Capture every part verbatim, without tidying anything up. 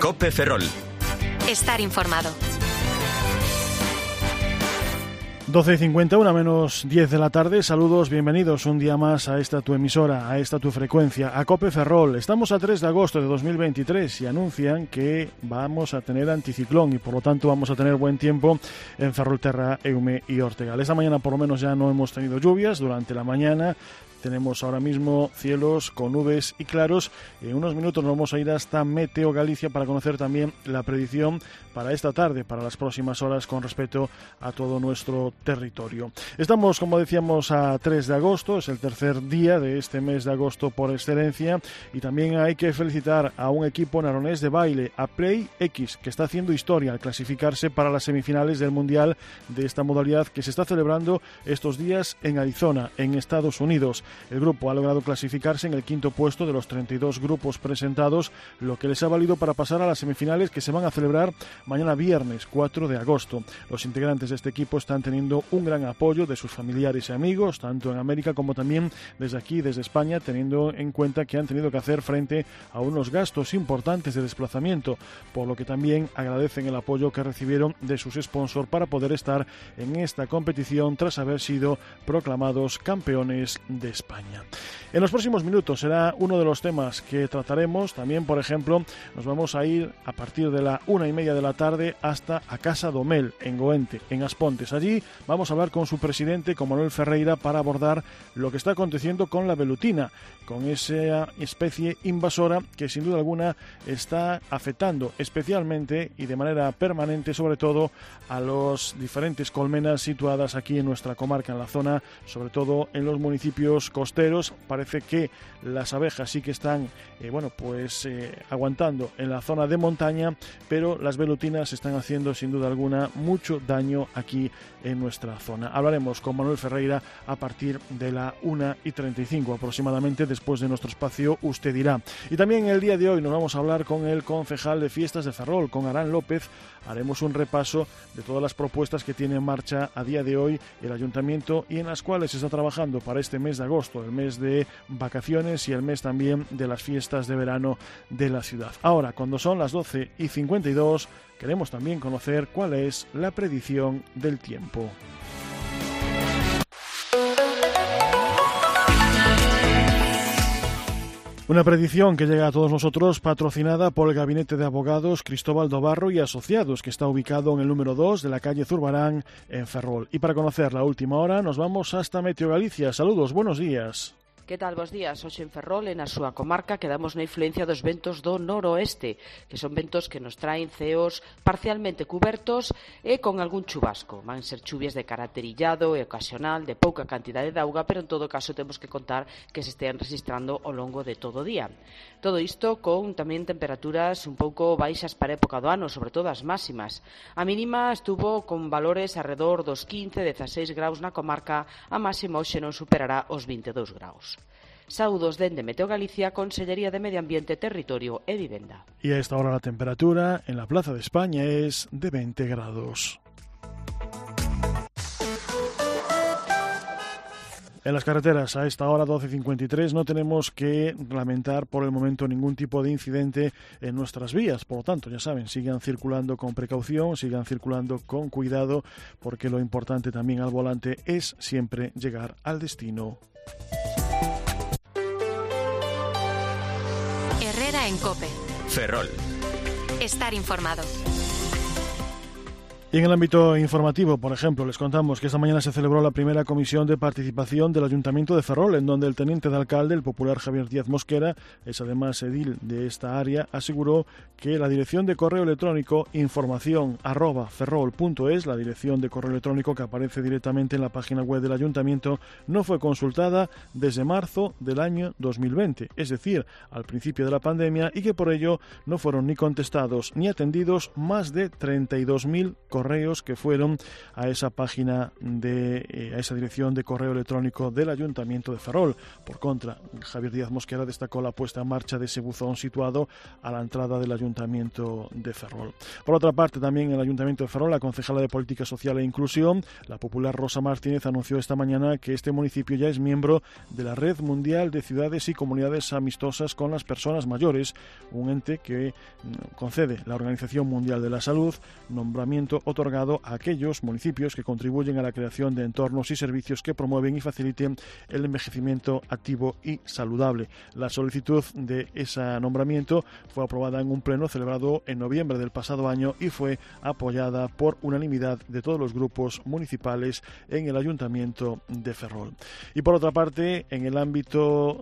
COPE Ferrol. Estar informado. doce y cincuenta, una menos diez de la tarde. Saludos, bienvenidos un día más a esta tu emisora, a esta tu frecuencia, a COPE Ferrol. Estamos a tres de agosto de dos mil veintitrés y anuncian que vamos a tener anticiclón y por lo tanto vamos a tener buen tiempo en Ferrolterra, Eume y Ortegal. Esta mañana por lo menos ya no hemos tenido lluvias durante la mañana. Tenemos ahora mismo cielos con nubes y claros. En unos minutos nos vamos a ir hasta Meteo Galicia para conocer también la predicción para esta tarde, para las próximas horas con respecto a todo nuestro territorio. Estamos, como decíamos, a tres de agosto, es el tercer día de este mes de agosto por excelencia y también hay que felicitar a un equipo naronés de baile, a Play X, que está haciendo historia al clasificarse para las semifinales del Mundial de esta modalidad que se está celebrando estos días en Arizona, en Estados Unidos. El grupo ha logrado clasificarse en el quinto puesto de los treinta y dos grupos presentados, lo que les ha valido para pasar a las semifinales que se van a celebrar mañana viernes cuatro de agosto. Los integrantes de este equipo están teniendo un gran apoyo de sus familiares y amigos, tanto en América como también desde aquí, desde España, teniendo en cuenta que han tenido que hacer frente a unos gastos importantes de desplazamiento, por lo que también agradecen el apoyo que recibieron de sus sponsors para poder estar en esta competición tras haber sido proclamados campeones de España. España. En los próximos minutos será uno de los temas que trataremos. También, por ejemplo, nos vamos a ir a partir de la una y media de la tarde hasta a Casa Domel, en Goente, en Aspontes. Allí vamos a hablar con su presidente, con Manuel Ferreira, para abordar lo que está aconteciendo con la velutina, con esa especie invasora que sin duda alguna está afectando especialmente y de manera permanente, sobre todo, a los diferentes colmenas situadas aquí en nuestra comarca, en la zona, sobre todo en los municipios costeros. Parece que las abejas sí que están eh, bueno, pues eh, aguantando en la zona de montaña, pero las velutinas están haciendo sin duda alguna mucho daño aquí en nuestra zona. Hablaremos con Manuel Ferreira a partir de la una y treinta y cinco aproximadamente, después de nuestro espacio Usted Dirá. Y también el día de hoy nos vamos a hablar con el concejal de Fiestas de Ferrol, con Arán López. Haremos un repaso de todas las propuestas que tiene en marcha a día de hoy el Ayuntamiento y en las cuales se está trabajando para este mes de agosto, el mes de vacaciones y el mes también de las fiestas de verano de la ciudad. Ahora, cuando son las doce y cincuenta y dos, queremos también conocer cuál es la predicción del tiempo. Una predicción que llega a todos nosotros patrocinada por el Gabinete de Abogados Cristóbal Dobarro y Asociados, que está ubicado en el número dos de la calle Zurbarán, en Ferrol. Y para conocer la última hora nos vamos hasta Meteo Galicia. Saludos, buenos días. Que tal, bos días? Hoxe en Ferrol, e na súa comarca, quedamos na influencia dos ventos do noroeste, que son ventos que nos traen ceos parcialmente cubertos e con algún chubasco. Van ser chuvias de carácter illado e ocasional, de pouca cantidade de auga, pero en todo caso temos que contar que se estean registrando ao longo de todo o día. Todo isto con tamén temperaturas un pouco baixas para a época do ano, sobre todo as máximas. A mínima estuvo con valores alrededor dos quince a dezaseis graus na comarca, a máxima hoxe non superará os vinte e dous graus. Saúdos dende Meteo Galicia, Consellería de Medio Ambiente, Territorio e Vivenda. Y a esta hora la temperatura en la Plaza de España es de veinte grados. En las carreteras a esta hora doce cincuenta y tres no tenemos que lamentar por el momento ningún tipo de incidente en nuestras vías. Por lo tanto, ya saben, sigan circulando con precaución, sigan circulando con cuidado, porque lo importante también al volante es siempre llegar al destino. Herrera en COPE. Ferrol. Estar informado. Y en el ámbito informativo, por ejemplo, les contamos que esta mañana se celebró la primera comisión de participación del Ayuntamiento de Ferrol, en donde el teniente de alcalde, el popular Javier Díaz Mosquera, es además edil de esta área, aseguró que la dirección de correo electrónico información arroba ferrol punto es, la dirección de correo electrónico que aparece directamente en la página web del Ayuntamiento, no fue consultada desde marzo del año dos mil veinte, es decir, al principio de la pandemia, y que por ello no fueron ni contestados ni atendidos más de treinta y dos mil correos correos que fueron a esa página, de eh, a esa dirección de correo electrónico del Ayuntamiento de Ferrol. Por contra, Javier Díaz Mosquera destacó la puesta en marcha de ese buzón situado a la entrada del Ayuntamiento de Ferrol. Por otra parte, también en el Ayuntamiento de Ferrol, la concejala de Política Social e Inclusión, la popular Rosa Martínez, anunció esta mañana que este municipio ya es miembro de la Red Mundial de Ciudades y Comunidades Amistosas con las Personas Mayores, un ente que concede la Organización Mundial de la Salud nombramiento otorgado a aquellos municipios que contribuyen a la creación de entornos y servicios que promueven y faciliten el envejecimiento activo y saludable. La solicitud de ese nombramiento fue aprobada en un pleno celebrado en noviembre del pasado año y fue apoyada por unanimidad de todos los grupos municipales en el Ayuntamiento de Ferrol. Y por otra parte, en el ámbito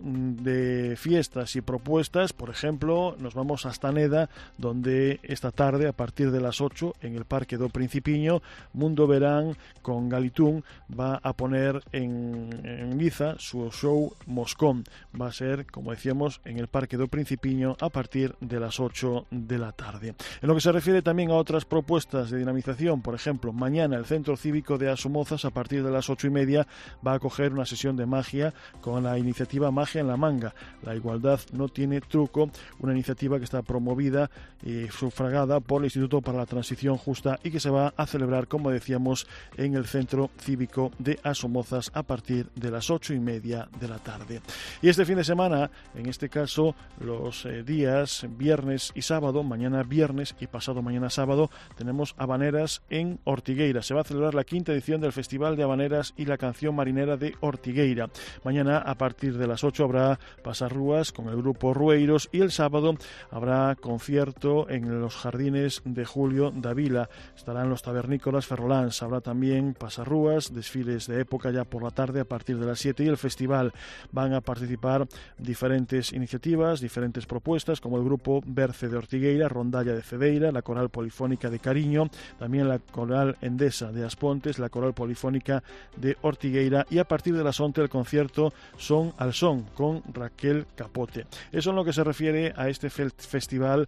de fiestas y propuestas, por ejemplo, nos vamos hasta Neda, donde esta tarde, a partir de las ocho, en el Parque do Principiño, Mundo Verán con Galitún va a poner en, en liza su show Moscón. Va a ser, como decíamos, en el Parque do Principiño a partir de las ocho de la tarde. En lo que se refiere también a otras propuestas de dinamización, por ejemplo, mañana el Centro Cívico de Asomozas, a partir de las ocho y media, va a acoger una sesión de magia con la iniciativa Magia en la Manga. La igualdad no tiene truco, una iniciativa que está promovida y sufragada por el Instituto para la Transición Justa y que se va a celebrar, como decíamos, en el Centro Cívico de Asomozas a partir de las ocho y media de la tarde. Y este fin de semana, en este caso, los eh, días viernes y sábado, mañana viernes y pasado mañana sábado, tenemos habaneras en Ortigueira. Se va a celebrar la quinta edición del Festival de Habaneras y la Canción Marinera de Ortigueira. Mañana, a partir de las ocho, habrá pasarrúas con el grupo Rueiros y el sábado habrá concierto en los jardines de Julio Davila. Estarán los tabernícolas ferroláns. Habrá también pasarrúas, desfiles de época ya por la tarde a partir de las siete, y el festival. Van a participar diferentes iniciativas, diferentes propuestas, como el grupo Berce de Ortigueira, Rondalla de Cedeira, la Coral Polifónica de Cariño, también la Coral Endesa de Aspontes, la Coral Polifónica de Ortigueira, y a partir de las once el concierto Son al Son con Raquel Capote. Eso en lo que se refiere a este fe- festival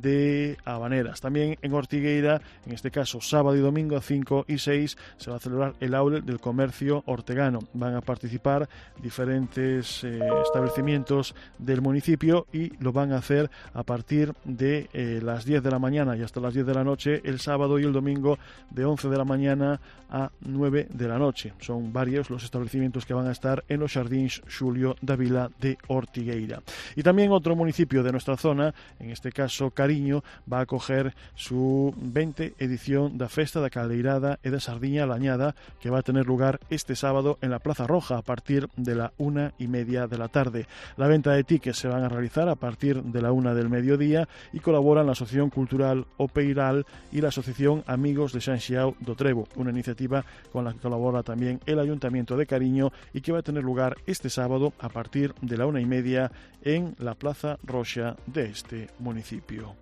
de habaneras. También en Ortigueira, en este caso sábado y domingo cinco y seis, se va a celebrar el Outlet del Comercio Ortegano. Van a participar diferentes eh, establecimientos del municipio y lo van a hacer a partir de eh, las diez de la mañana y hasta las diez de la noche el sábado, y el domingo de once de la mañana a nueve de la noche. Son varios los establecimientos que van a estar en los Jardins Xulio Davila de Ortigueira. Y también otro municipio de nuestra zona, en este caso Cariño, va a acoger su veinte edición da Festa da Caldeirada e da Sardiña Lañada, que va a tener lugar este sábado en la Plaza Roja a partir de la una y media de la tarde. La venta de tickets se van a realizar a partir de la una del mediodía y colaboran la Asociación Cultural Opeiral y la Asociación Amigos de San Xiao do Trevo, una iniciativa con la que colabora también el Ayuntamiento de Cariño y que va a tener lugar este sábado a partir de la una y media en la Plaza Roxa de este municipio.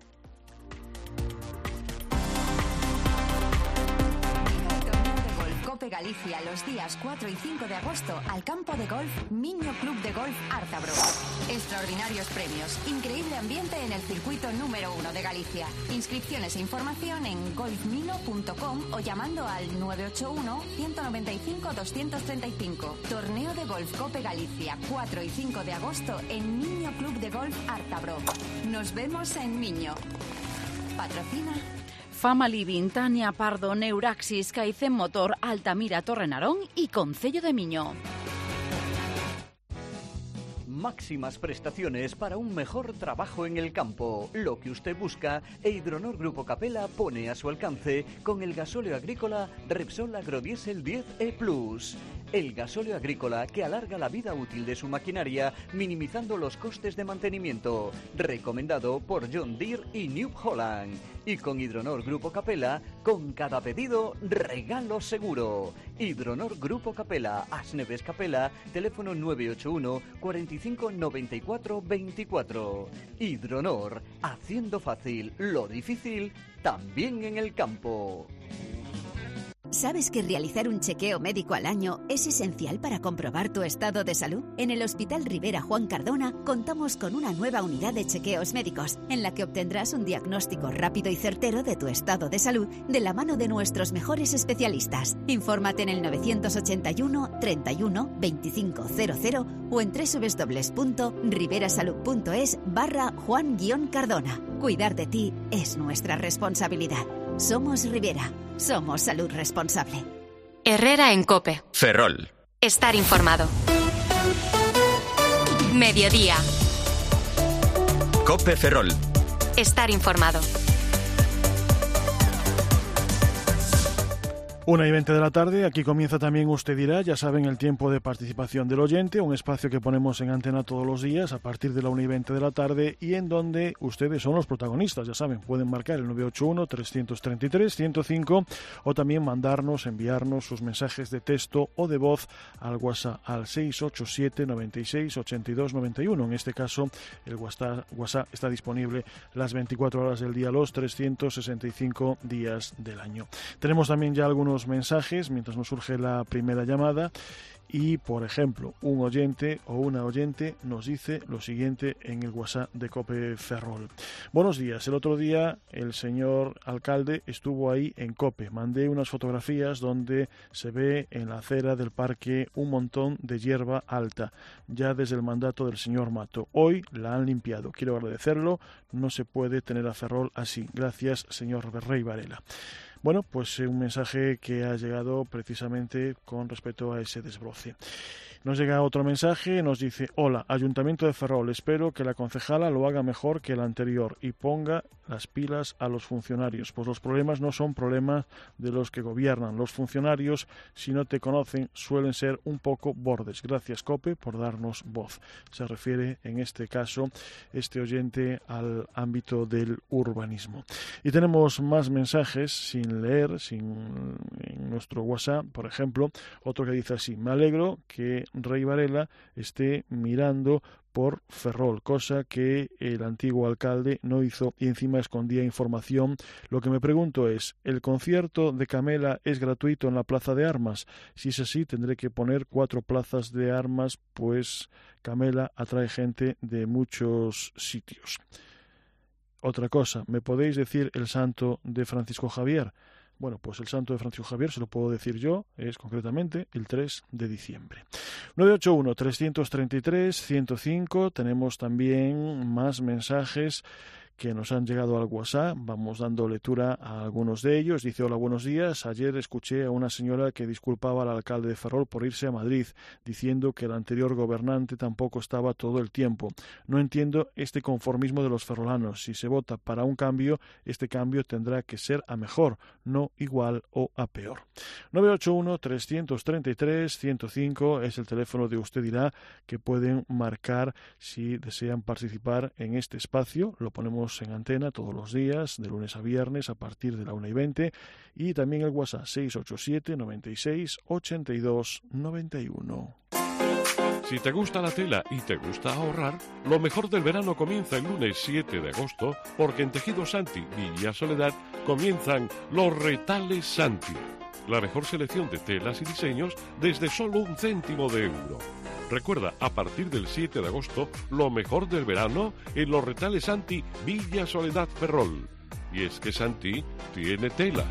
Galicia los días cuatro y cinco de agosto al campo de golf Miño Club de Golf Ártabro. Extraordinarios premios, increíble ambiente en el circuito número uno de Galicia. Inscripciones e información en golfmino punto com o llamando al nueve ocho uno, uno nueve cinco, dos tres cinco. Torneo de Golf Cope Galicia, cuatro y cinco de agosto en Miño Club de Golf Ártabro. Nos vemos en Miño. Patrocina Fama Living, Tania Pardo, Neuraxis, Caicén Motor, Altamira, Torrenarón y Concello de Miño. Máximas prestaciones para un mejor trabajo en el campo. Lo que usted busca, e Hidronor Grupo Capela pone a su alcance con el gasóleo agrícola Repsol Agrodiesel diez E Plus. El gasóleo agrícola que alarga la vida útil de su maquinaria, minimizando los costes de mantenimiento. Recomendado por John Deere y New Holland. Y con Hidronor Grupo Capela, con cada pedido, regalo seguro. Hidronor Grupo Capela, Asneves Capela, teléfono nueve ocho uno, cuatro cinco nueve cuatro dos cuatro. Hidronor, haciendo fácil lo difícil, también en el campo. ¿Sabes que realizar un chequeo médico al año es esencial para comprobar tu estado de salud? En el Hospital Rivera Juan Cardona contamos con una nueva unidad de chequeos médicos en la que obtendrás un diagnóstico rápido y certero de tu estado de salud de la mano de nuestros mejores especialistas. Infórmate en el novecientos ochenta y uno, treinta y uno, veinticinco cero cero o en doble u doble u doble u punto riverasalud punto es barra Juan Cardona. Cuidar de ti es nuestra responsabilidad. Somos Rivera. Somos salud responsable. Herrera en COPE. Ferrol. Estar informado. Mediodía. COPE Ferrol. Estar informado. Una y veinte de la tarde, aquí comienza también Usted Dirá, ya saben, el tiempo de participación del oyente, un espacio que ponemos en antena todos los días a partir de la una y veinte de la tarde y en donde ustedes son los protagonistas, ya saben, pueden marcar el nueve ocho uno, tres tres tres, cero cero cinco o también mandarnos, enviarnos sus mensajes de texto o de voz al WhatsApp al seis ocho siete, noventa y seis, ochenta y dos, noventa y uno. En este caso, el WhatsApp, WhatsApp está disponible las veinticuatro horas del día, los trescientos sesenta y cinco días del año. Tenemos también ya algunos mensajes mientras nos surge la primera llamada y, por ejemplo, un oyente o una oyente nos dice lo siguiente en el WhatsApp de COPE Ferrol. Buenos días, el otro día el señor alcalde estuvo ahí en COPE. Mandé unas fotografías donde se ve en la acera del parque un montón de hierba alta, ya desde el mandato del señor Mato. Hoy la han limpiado. Quiero agradecerlo. No se puede tener a Ferrol así. Gracias, señor Rey Varela. Bueno, pues un mensaje que ha llegado precisamente con respecto a ese desbroce. Nos llega otro mensaje, nos dice: hola, Ayuntamiento de Ferrol, espero que la concejala lo haga mejor que el anterior y ponga las pilas a los funcionarios, pues los problemas no son problemas de los que gobiernan. Los funcionarios, si no te conocen, suelen ser un poco bordes. Gracias, COPE, por darnos voz. Se refiere, en este caso, este oyente al ámbito del urbanismo. Y tenemos más mensajes sin leer, sin en nuestro WhatsApp, por ejemplo, otro que dice así: me alegro que Rey Varela esté mirando por Ferrol, cosa que el antiguo alcalde no hizo y encima escondía información. Lo que me pregunto es, ¿el concierto de Camela es gratuito en la Plaza de Armas? Si es así, tendré que poner cuatro plazas de armas, pues Camela atrae gente de muchos sitios. Otra cosa, ¿me podéis decir el santo de Francisco Javier? Bueno, pues el santo de Francisco Javier se lo puedo decir yo, es concretamente el tres de diciembre. nueve ocho uno, tres tres tres, cero cero cinco, tenemos también más mensajes que nos han llegado al WhatsApp. Vamos dando lectura a algunos de ellos. Dice: hola, buenos días. Ayer escuché a una señora que disculpaba al alcalde de Ferrol por irse a Madrid, diciendo que el anterior gobernante tampoco estaba todo el tiempo. No entiendo este conformismo de los ferrolanos. Si se vota para un cambio, este cambio tendrá que ser a mejor, no igual o a peor. nueve ocho uno, tres tres tres, cero cero cinco es el teléfono de Usted Dirá que pueden marcar si desean participar en este espacio. Lo ponemos en antena todos los días, de lunes a viernes, a partir de la una y veinte, y también el WhatsApp seis ocho siete, noventa y seis, ochenta y dos, noventa y uno. Si te gusta la tela y te gusta ahorrar, lo mejor del verano comienza el lunes siete de agosto, porque en Tejido Santi, Villa Soledad, comienzan los retales Santi. La mejor selección de telas y diseños desde solo un céntimo de euro. Recuerda, a partir del siete de agosto, lo mejor del verano en los retales Santi, Villa Soledad Ferrol. Y es que Santi tiene tela.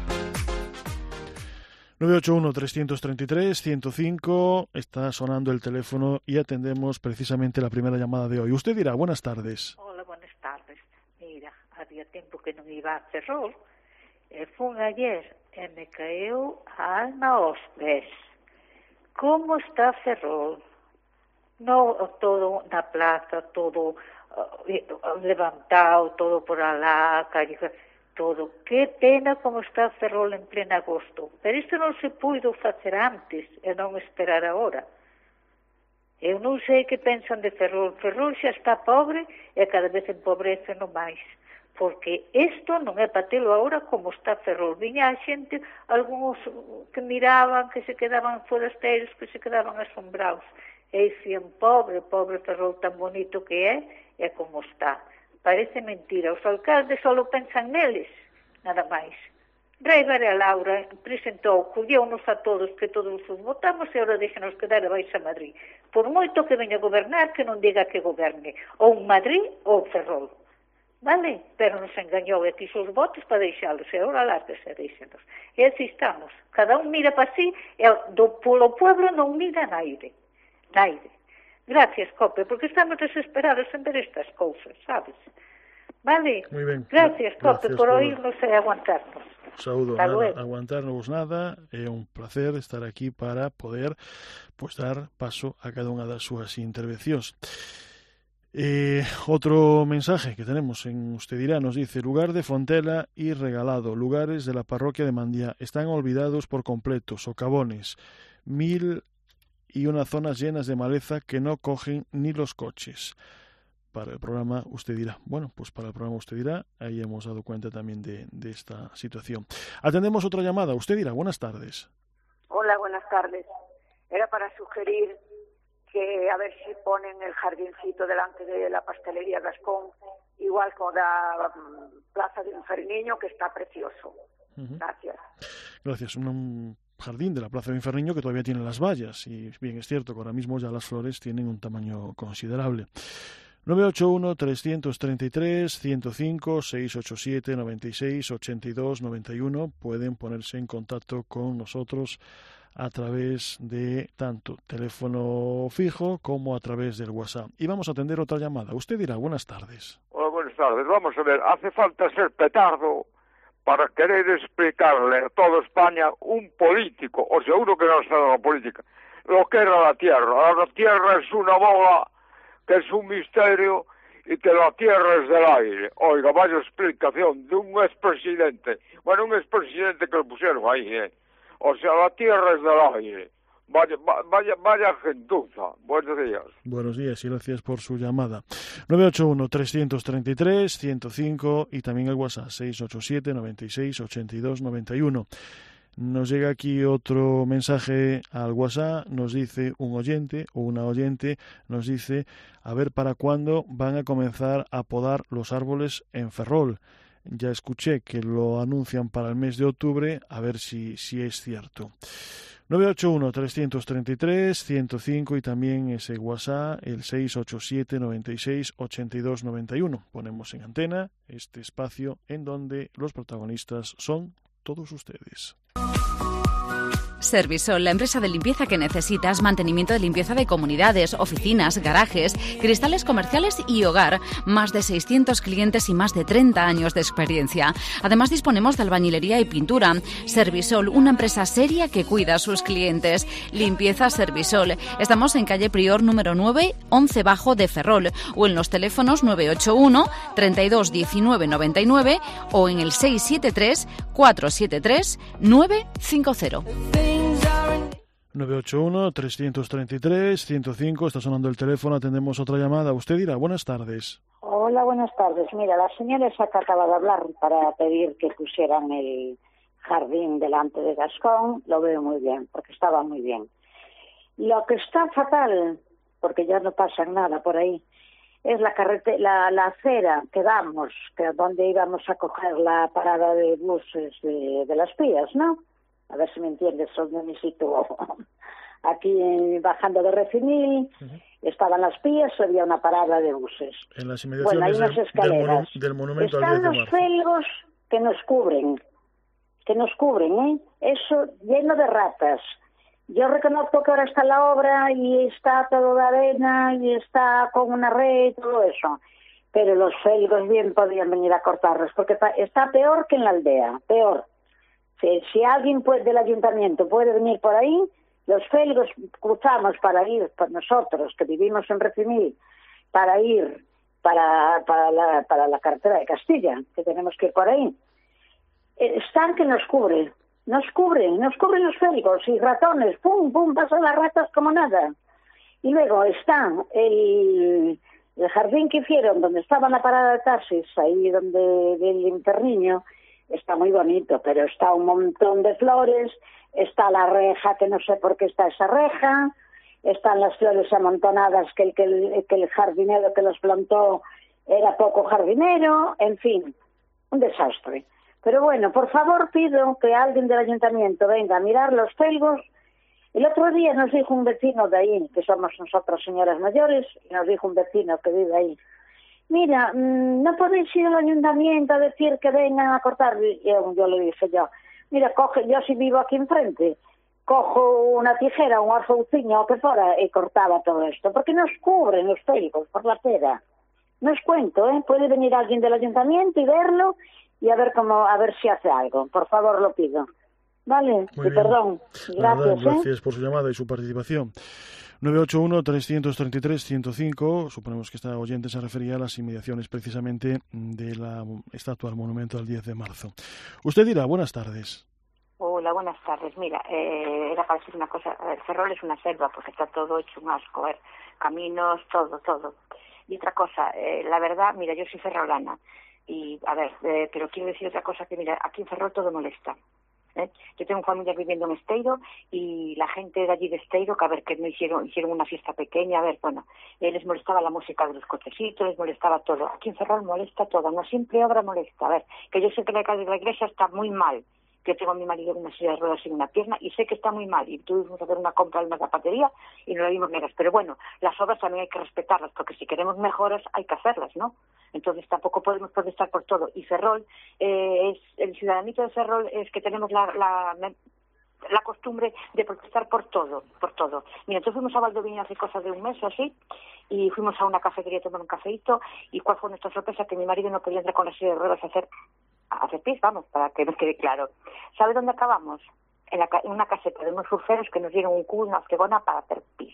nueve ocho uno, tres tres tres, cero cero cinco, está sonando el teléfono y atendemos precisamente la primera llamada de hoy. Usted dirá: buenas tardes. Hola, buenas tardes. Mira, había tiempo que non iba a Ferrol, e fun ayer e me caeu a alma aos pés. Como está Ferrol? No todo na plaza, todo uh, levantado, todo por alá, calle, todo. Que pena como está Ferrol en pleno agosto. Pero isto non se puido facer antes e non esperar agora. Eu non sei que pensan de Ferrol. Ferrol xa está pobre e cada vez empobrece no máis. Porque isto non é para telo agora como está Ferrol. Viña a xente, algúns que miraban, que se quedaban forasteiros, que se quedaban asombrados. E dicían: pobre, pobre Ferrol, tan bonito que é, e como está. Parece mentira. Os alcaldes só pensan neles, nada máis. Rei Vera Laura presentou, colleu-nos a todos, que todos os votamos, e ahora déxenos quedar a baixa Madrid. Por moito que veña a gobernar, que non diga que goberne. Ou Madrid ou Ferrol. Vale? Pero nos engañou e quiso os votos para deixalos, e ahora lárguese e deixenos. E así estamos. Cada un mira para sí, e do polo pueblo non mira naide. Naide. Gracias, Cope, porque estamos desesperados en ver estas cousas, sabes? Vale? Muy ben. Gracias, Cope, Gracias por por oírnos e aguantarnos. Saúdo, Hasta nada, luego. aguantarnos nada, é un placer estar aquí para poder pues, dar paso a cada unha das súas intervencións. Eh, otro mensaje que tenemos en Usted Dirá nos dice: lugar de Fontela y Regalado, lugares de la parroquia de Mandía están olvidados por completo, socavones, mil y una zonas llenas de maleza que no cogen ni los coches. Para el programa Usted Dirá. Bueno, pues para el programa Usted Dirá, ahí hemos dado cuenta también de, de esta situación. Atendemos otra llamada. Usted Dirá, buenas tardes. Hola, buenas tardes. Era para sugerir que a ver si ponen el jardincito delante de la pastelería Gascón, igual con la Plaza de Inferniño, que está precioso. Uh-huh. Gracias. Gracias. Un, un jardín de la Plaza de Inferniño que todavía tiene las vallas, y bien es cierto que ahora mismo ya las flores tienen un tamaño considerable. nueve ocho uno, tres tres tres, uno cero cinco, seis ocho siete, nueve seis, ocho dos nueve uno. Pueden ponerse en contacto con nosotros a través de tanto teléfono fijo como a través del WhatsApp. Y vamos a atender otra llamada. Usted dirá, buenas tardes. Hola, buenas tardes. Vamos a ver, hace falta ser petardo para querer explicarle a toda España un político, o sea, uno que no está en la política, lo que era la tierra. La tierra es una bola, que es un misterio, y que la tierra es del aire. Oiga, vaya explicación de un expresidente. Bueno, un expresidente que lo pusieron ahí, ¿eh? O sea, la tierra es del aire. Vaya, vaya, vaya gentuza. Buenos días. Buenos días y gracias por su llamada. nueve ocho uno, tres tres tres, ciento cinco y también el WhatsApp seis ocho siete, nueve seis, ocho dos nueve uno. Nos llega aquí otro mensaje al WhatsApp, nos dice un oyente o una oyente, nos dice a ver para cuándo van a comenzar a podar los árboles en Ferrol. Ya escuché que lo anuncian para el mes de octubre, a ver si, si es cierto. nueve ocho uno, tres tres tres, ciento cinco y también ese WhatsApp, el seis ocho siete, nueve seis, ocho dos nueve uno. Ponemos en antena este espacio en donde los protagonistas son todos ustedes. Servisol, la empresa de limpieza que necesitas, mantenimiento de limpieza de comunidades, oficinas, garajes, cristales comerciales y hogar. Más de seiscientos clientes y más de treinta años de experiencia. Además disponemos de albañilería y pintura. Servisol, una empresa seria que cuida a sus clientes. Limpieza Servisol. Estamos en calle Prior número nueve, once bajo de Ferrol, o en los teléfonos nueve ocho uno, treinta y dos, diecinueve, noventa y nueve o en el seis siete tres, cuatro siete tres, nueve cinco cero. nueve ocho uno, tres tres tres, ciento cinco, está sonando el teléfono, atendemos otra llamada. Usted dirá, buenas tardes. Hola, buenas tardes. Mira, la señora esa que acaba de hablar para pedir que pusieran el jardín delante de Gascón, lo veo muy bien, porque estaba muy bien. Lo que está fatal, porque ya no pasa nada por ahí, es la carretera, la, la acera que damos, que donde íbamos a coger la parada de buses de, de las Pías, ¿no? A ver si me entiendes, donde me sitúo. Aquí, bajando de Recimil, uh-huh. Estaban las Pías, había una parada de buses. En las inmediaciones bueno, hay unas escaleras. Del, monu- del monumento Están al diez de marzo. Los felgos que nos cubren, que nos cubren, ¿eh? Eso lleno de ratas. Yo reconozco que ahora está la obra y está todo de arena y está con una red y todo eso. Pero los felgos bien podrían venir a cortarlos, porque está peor que en la aldea, peor. Si, si alguien puede, del ayuntamiento puede venir por ahí, los felgos cruzamos para ir, por nosotros que vivimos en Recimil, para ir para, para, la, para la carretera de Castilla, que tenemos que ir por ahí. Están que nos cubren, nos cubren, nos cubren los felgos y ratones, pum, pum, pasan las ratas como nada. Y luego está el, el jardín que hicieron, donde estaba la parada de taxis, ahí donde del Inferniño, está muy bonito, pero está un montón de flores, está la reja, que no sé por qué está esa reja, están las flores amontonadas, que el, que el, que el jardinero que los plantó era poco jardinero, en fin, un desastre. Pero bueno, por favor pido que alguien del ayuntamiento venga a mirar los felgos. El otro día nos dijo un vecino de ahí, que somos nosotros señoras mayores, y nos dijo un vecino que vive ahí, mira, no podéis ir al ayuntamiento a decir que vengan a cortar. Y yo, yo le dije yo, mira, coge, yo si vivo aquí enfrente, cojo una tijera, un arfouciño o que fuera y cortaba todo esto, porque nos cubren los felgos por la pera. No os cuento, ¿eh? Puede venir alguien del ayuntamiento y verlo y a ver cómo, a ver si hace algo. Por favor, lo pido. Vale, y perdón. Gracias, Nada, gracias ¿eh? por su llamada y su participación. nueve ocho uno, tres tres tres, uno cero cinco, suponemos que esta oyente se refería a las inmediaciones precisamente de la estatua del monumento al diez de marzo. Usted dirá, buenas tardes. Hola, buenas tardes. Mira, eh, era para decir una cosa. A ver, Ferrol es una selva porque está todo hecho un asco. A ver, caminos, todo, todo. Y otra cosa, eh, la verdad, mira, yo soy ferrolana. Y, a ver, eh, pero quiero decir otra cosa, que mira, aquí en Ferrol todo molesta. ¿Eh? Yo tengo familia viviendo en Esteiro y la gente de allí de Esteiro, que a ver, que no hicieron hicieron una fiesta pequeña, a ver, bueno, eh, les molestaba la música de los cochecitos, les molestaba todo. Aquí en Ferrol molesta todo, no siempre obra molesta. A ver, que yo sé que la calle de la iglesia está muy mal, que tengo a mi marido con una silla de ruedas sin una pierna y sé que está muy mal, y tuvimos que hacer una compra en una zapatería y no la vimos negras, pero bueno, las obras también hay que respetarlas, porque si queremos mejoras hay que hacerlas, ¿no? Entonces tampoco podemos protestar por todo. Y Ferrol, eh, es el ciudadanito de Ferrol es que tenemos la, la, la costumbre de protestar por todo, por todo. Mira, entonces fuimos a Valdoviño hace cosa de un mes o así, y fuimos a una cafetería a tomar un cafeíto, y cuál fue nuestra sorpresa, que mi marido no podía entrar con la silla de ruedas a hacer a hacer pis, vamos, para que nos quede claro. ¿Sabe dónde acabamos? En, la, en una caseta de unos surferos que nos dieron un cubo y una fregona para hacer pis.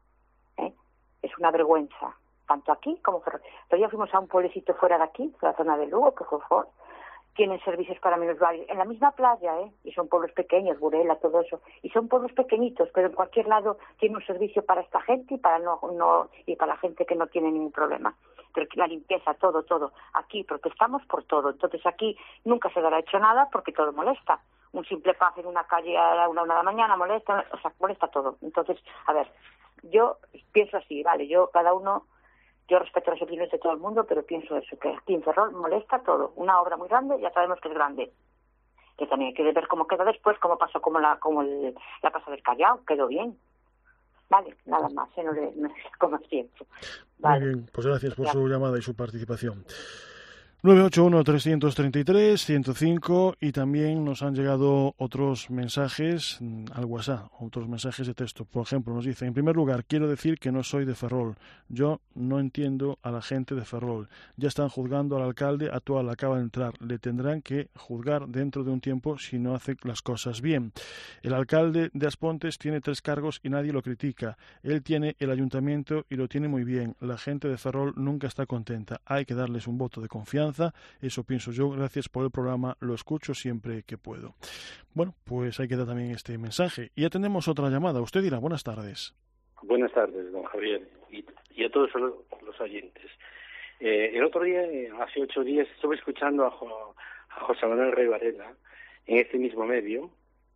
¿Eh? Es una vergüenza, tanto aquí como Ferrol. Pero ya fuimos a un pueblecito fuera de aquí, de la zona de Lugo, que fue Ford. Tienen servicios para minusválidos en la misma playa, ¿eh? Y son pueblos pequeños, Burela, todo eso. Y son pueblos pequeñitos, pero en cualquier lado tiene un servicio para esta gente y para no, no y para la gente que no tiene ningún problema. Pero la limpieza, todo, todo. Aquí protestamos por todo. Entonces aquí nunca se dará hecho nada porque todo molesta. Un simple paso en una calle a la una de la mañana molesta, o sea, molesta todo. Entonces, a ver, yo pienso así, vale, yo cada uno, yo respeto las opiniones de todo el mundo, pero pienso eso, que aquí en Ferrol molesta todo. Una obra muy grande, ya sabemos que es grande. Que también hay que ver cómo queda después, cómo pasó como la como el, la casa del Callao, quedó bien. Vale, nada más, ¿eh? No le no como tiempo. Vale. Muy bien, pues gracias por su llamada y su participación. nueve ocho uno, tres tres tres, uno cero cinco, y también nos han llegado otros mensajes al WhatsApp, otros mensajes de texto. Por ejemplo, nos dice, en primer lugar, quiero decir que no soy de Ferrol. Yo no entiendo a la gente de Ferrol. Ya están juzgando al alcalde actual, acaba de entrar. Le tendrán que juzgar dentro de un tiempo si no hace las cosas bien. El alcalde de Aspontes tiene tres cargos y nadie lo critica. Él tiene el ayuntamiento y lo tiene muy bien. La gente de Ferrol nunca está contenta. Hay que darles un voto de confianza. Eso pienso yo. Gracias por el programa, lo escucho siempre que puedo. Bueno, pues ahí queda también este mensaje. Y ya tenemos otra llamada. Usted dirá, buenas tardes. Buenas tardes, don Javier, y, y a todos los, los oyentes. Eh, el otro día, hace ocho días, estuve escuchando a, jo, a José Manuel Rey Varela en este mismo medio,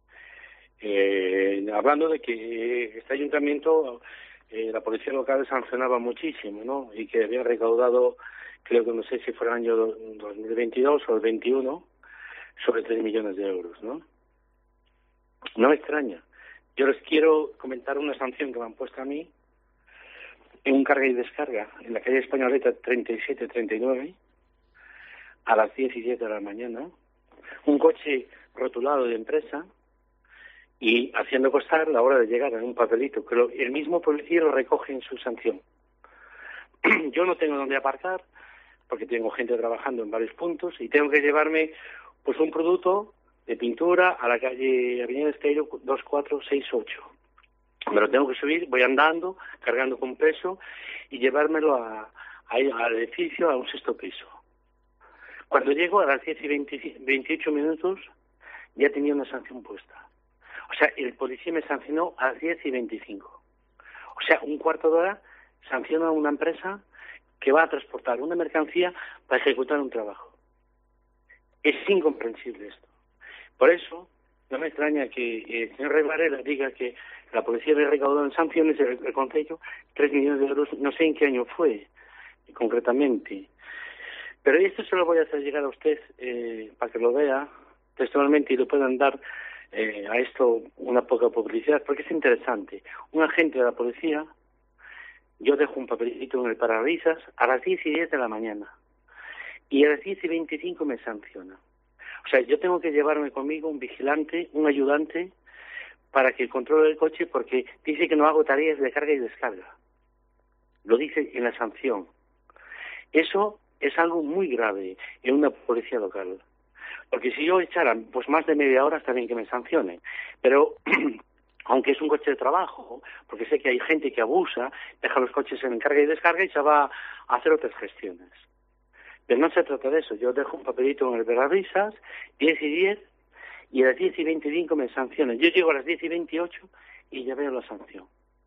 eh, hablando de que este ayuntamiento, eh, la policía local sancionaba muchísimo, ¿no? Y que había recaudado, creo que no sé si fue el año dos mil veintidós o el veintiuno, sobre tres millones de euros, ¿no? No me extraña. Yo les quiero comentar una sanción que me han puesto a mí en un carga y descarga en la calle Españoleta treinta y siete treinta y nueve a las diecisiete de la mañana. Un coche rotulado de empresa y haciendo constar la hora de llegar en un papelito que lo, el mismo policía lo recoge en su sanción. Yo no tengo dónde aparcar porque tengo gente trabajando en varios puntos y tengo que llevarme pues un producto de pintura a la calle Avenida Esteiro dos cuatro seis ocho. Me lo tengo que subir, voy andando, cargando con peso y llevármelo a, a, al edificio a un sexto piso. Cuando llego a las diez y veintiocho minutos ya tenía una sanción puesta. O sea, el policía me sancionó a las diez y veinticinco. O sea, un cuarto de hora sanciona a una empresa que va a transportar una mercancía para ejecutar un trabajo. Es incomprensible esto. Por eso, no me extraña que el señor Rey Varela diga que la policía había recaudado en sanciones el, el Concello tres millones de euros, no sé en qué año fue, concretamente. Pero esto se lo voy a hacer llegar a usted eh, para que lo vea textualmente y lo puedan dar eh, a esto una poca publicidad, porque es interesante. Un agente de la policía, yo dejo un papelito en el parabrisas a las diez y diez de la mañana y a las diez y veinticinco me sanciona. O sea, yo tengo que llevarme conmigo un vigilante, un ayudante, para que controle el coche, porque dice que no hago tareas de carga y descarga. Lo dice en la sanción. Eso es algo muy grave en una policía local. Porque si yo echara pues más de media hora está bien que me sancione. Pero aunque es un coche de trabajo, porque sé que hay gente que abusa, deja los coches en carga y descarga y se va a hacer otras gestiones. Pero no se trata de eso. Yo dejo un papelito en el parabrisas, diez y diez, y a las diez y veinticinco me sancionan. Yo llego a las diez y veintiocho y ya veo la sanción.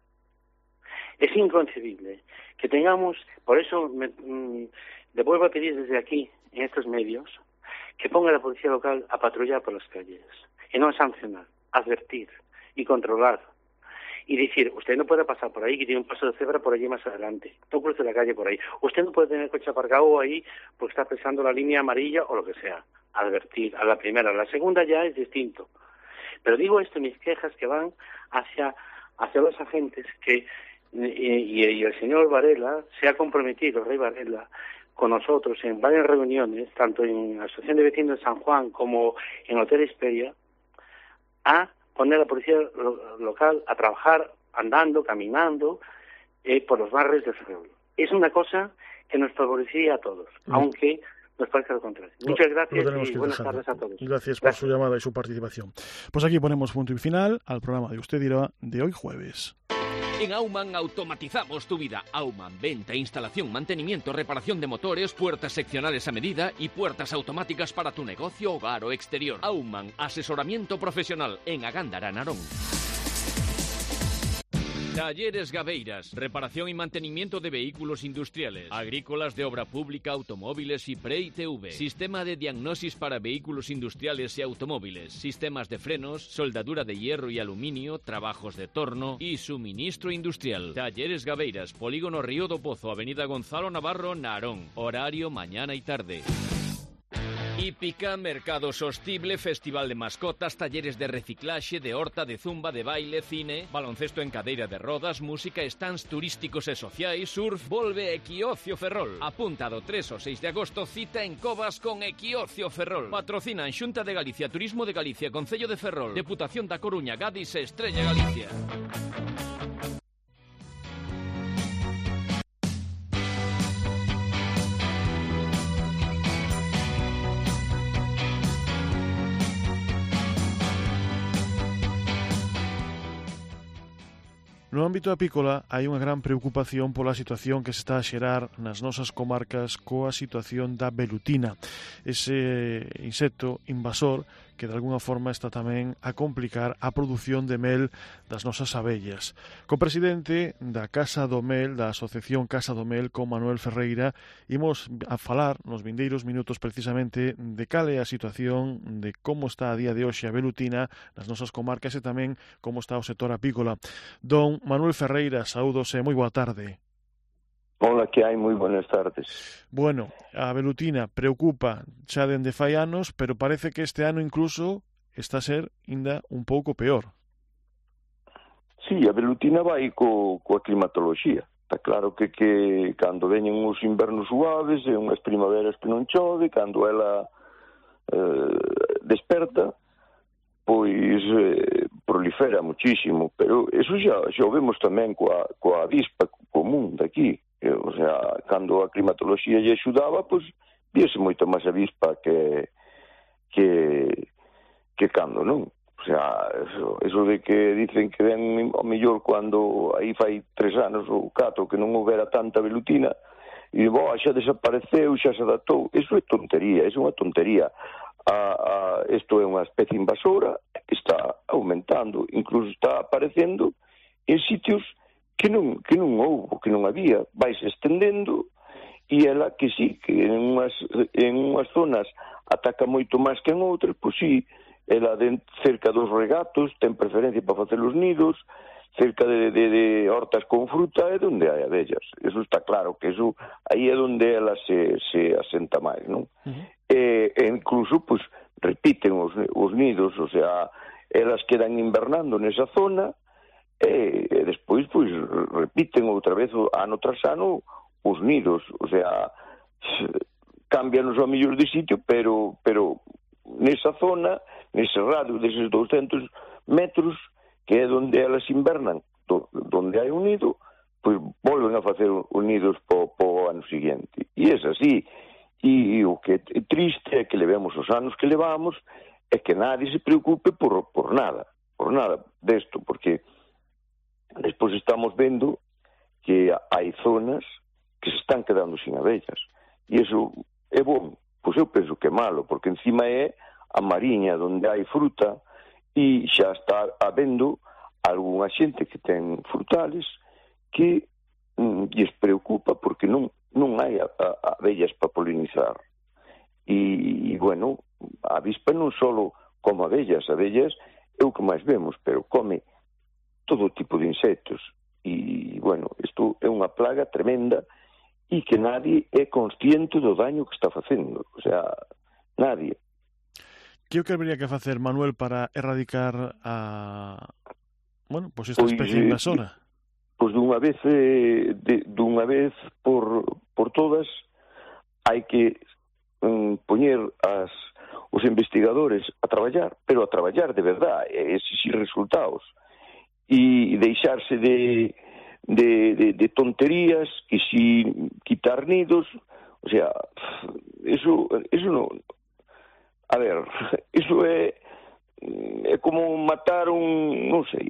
Es inconcebible que tengamos, por eso me, mm, le vuelvo a pedir desde aquí, en estos medios, que ponga a la policía local a patrullar por las calles, y no a sancionar, advertir y controlar. Y decir, usted no puede pasar por ahí, que tiene un paso de cebra por allí más adelante. No cruce la calle por ahí. Usted no puede tener el coche aparcado ahí porque está pisando la línea amarilla o lo que sea. Advertir a la primera. A la segunda ya es distinto. Pero digo esto, mis quejas que van hacia, hacia los agentes que, y, y, y el señor Varela se ha comprometido, el rey Varela, con nosotros en varias reuniones, tanto en la Asociación de Vecinos de San Juan como en Hotel Hesperia, a poner a la policía lo, local a trabajar andando, caminando eh, por los barrios de Ferrol. Es una cosa que nos favorecería a todos, mm. aunque nos parece lo contrario. Lo, Muchas gracias y buenas dejar. tardes a todos. Gracias por gracias. su llamada y su participación. Pues aquí ponemos punto y final al programa de Usted Dirá de hoy jueves. En Aumann automatizamos tu vida. Aumann, venta, instalación, mantenimiento, reparación de motores, puertas seccionales a medida y puertas automáticas para tu negocio, hogar o exterior. Aumann, asesoramiento profesional en Agándara, Narón. Talleres Gabeiras, reparación y mantenimiento de vehículos industriales, agrícolas, de obra pública, automóviles y pre-I T V. Sistema de diagnosis para vehículos industriales y automóviles, sistemas de frenos, soldadura de hierro y aluminio, trabajos de torno y suministro industrial. Talleres Gabeiras, Polígono Río do Pozo, Avenida Gonzalo Navarro, Narón. Horario mañana y tarde. Hípica, mercado sostible, festival de mascotas, talleres de reciclaje, de horta, de zumba, de baile, cine, baloncesto en cadeira de rodas, música, stands turísticos e sociais, surf, volve Equiocio Ferrol. Apuntado tres o seis de agosto, cita en Covas con Equiocio Ferrol. Patrocinan Xunta de Galicia, Turismo de Galicia, Concello de Ferrol, Deputación da Coruña, Gadis e Estrella Galicia. No ámbito apícola hai unha gran preocupación pola situación que se está a xerar nas nosas comarcas coa situación da velutina, ese insecto invasor que de alguna forma está tamén a complicar a produción de mel das nosas abellas. Co presidente da Casa do Mel, da Asociación Casa do Mel, con Manuel Ferreira, imos a falar nos vindeiros minutos precisamente de cal é a situación, de como está a día de hoxe a velutina nas nosas comarcas e tamén como está o sector apícola. Don Manuel Ferreira, saúdos e moi boa tarde. Hola, que hai? Moi buenas tardes. Bueno, a velutina preocupa xa dende fai anos, pero parece que este ano incluso está a ser ainda un pouco peor. Sí, a velutina vai co, coa climatoloxía. Está claro que, que cando veñen os invernos suaves e unhas primaveras que non chove, cando ela eh, desperta, pois eh, prolifera muchísimo, pero eso xa, xa o vemos tamén coa, coa avispa común daqui. O sea, cando a climatoloxía lle axudaba, pois viese moita máis avispa que que que cando non. O sea, eso, eso de que dicen que ven ao mellor cando aí fai tres anos ou catro que non houbera tanta velutina e bo, xa desapareceu, xa se adaptou, eso é tontería, eso é unha tontería. A, a, isto é unha especie invasora, está aumentando, incluso está aparecendo en sitios que non, que non houbo, que non había, vaise estendendo, e ela que sí, que en unhas, en unhas zonas ataca moito máis que en outras, pois sí, ela de cerca dos regatos ten preferencia para facer os nidos, cerca de, de, de hortas con fruta é onde hai abellas. Eso está claro, que eso aí é onde ela se, se asenta máis, non? Uh-huh. E, e incluso, pues, repiten os, os nidos, o sea, elas quedan invernando nesa zona e, e despois, pues, repiten outra vez ano tras ano os nidos, o sea, cambian os amillos de sitio, pero, pero nesa zona, nese radio deses douscentos metros, que é onde elas invernan, do, onde hai un nido, pois volven a facer os nidos po, po ano seguinte. E é así. E, e o que é triste é que levemos os anos que levamos é que nadie se preocupe por, por nada, por nada desto, porque despois estamos vendo que hai zonas que se están quedando sin abellas. E iso é bom, pois eu penso que é malo, porque encima é a mariña onde hai fruta, e xa está habendo algunha xente que ten frutales que mm, lles preocupa porque non, non hai a, a, abellas para polinizar. E, e, bueno, a avispa non só come abellas, abellas é o que máis vemos, pero come todo tipo de insectos. E, bueno, isto é unha plaga tremenda e que nadie é consciente do daño que está facendo. O sea, nadie. Que o que habría que facer, Manuel, para erradicar a, bueno, pois esta pois, especie invasora? Pois dunha vez, eh, de, dunha vez por, por todas, hai que um, poñer as, os investigadores a traballar, pero a traballar de verdade, e exigir resultados, e deixarse de, de, de, de tonterías, que si quitar nidos, o sea, eso, eso non... A ver, iso é é como matar un, non sei,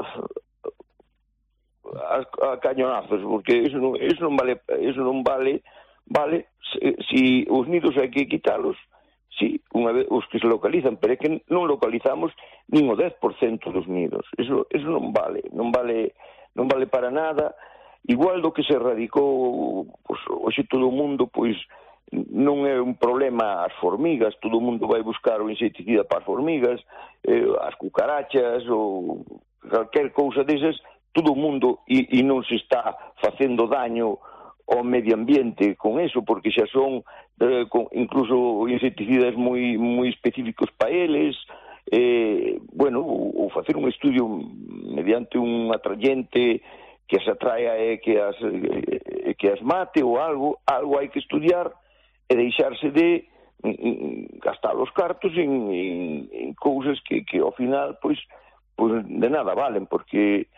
a, a cañonazos, porque iso non, iso non vale, iso non vale, vale, se, si os nidos hai que quitalos, si, unha vez, os que se localizan, pero é que non localizamos nin o dez por cento dos nidos, iso, iso non vale, non vale, non vale para nada, igual do que se erradicou, pois, hoxe todo o mundo, pois, non é un problema as formigas, todo o mundo vai buscar o insecticida para as formigas, eh, as cucarachas ou calquer cousa desas, todo o mundo e, e non se está facendo daño ao medio ambiente con eso, porque xa son eh, con, incluso insecticidas moi moi específicos para eles, eh, bueno, ou, ou facer un estudio mediante un atrayente que as atraia e que as, eh, que as mate ou algo, algo hai que estudiar e deixarse de mm, gastar os cartos en, en, en cousas que, que ao final pois, pois de nada valen, porque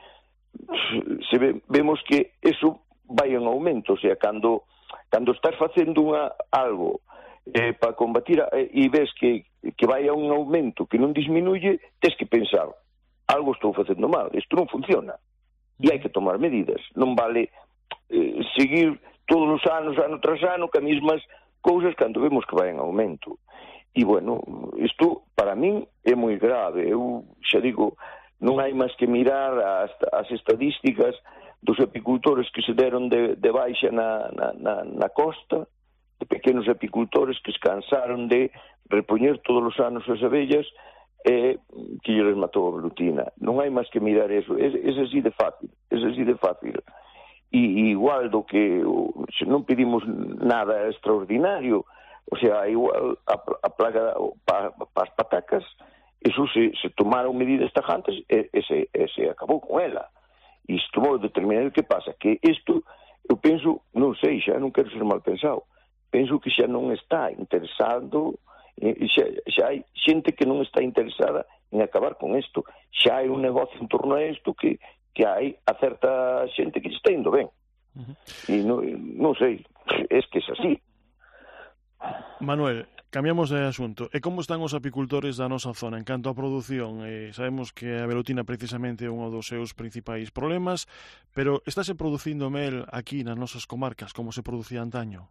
se ve, vemos que eso vai en aumento, o sea, cando, cando estás facendo unha, algo eh, para combatir a, e ves que, que vai a un aumento que non disminuye, tens que pensar, algo estou facendo mal, isto non funciona e hai que tomar medidas, non vale eh, seguir todos os anos, ano tras ano, que as mesmas cousas cando vemos que vai en aumento. E, bueno, isto, para min, é moi grave. Eu, xa digo, non hai máis que mirar as, as estadísticas dos apicultores que se deron de, de baixa na, na, na, na costa, de pequenos apicultores que se cansaron de repoñer todos os anos as abellas e que lles matou a velutina. Non hai máis que mirar eso. É, é así de fácil. É así de fácil. E igual do que se non pedimos nada extraordinario, o sea, igual a, a plaga para pa as patacas, eso se, se tomaron medidas tajantes e, e, se, e se acabou con ela. E se tomou determinado, que pasa? Que isto, eu penso, non sei, xa non quero ser mal pensado, penso que xa non está interesado, xa, xa hai xente que non está interesada en acabar con isto, xa hai un negocio en torno a isto que que hai a certa xente que está indo ben. Uh-huh. E non, non sei, es que é así. Manuel, cambiamos de asunto. E como están os apicultores da nosa zona en canto a produción? Eh, sabemos que a velutina precisamente é un dos seus principais problemas, pero estáse producindo mel aquí nas nosas comarcas como se producía antaño?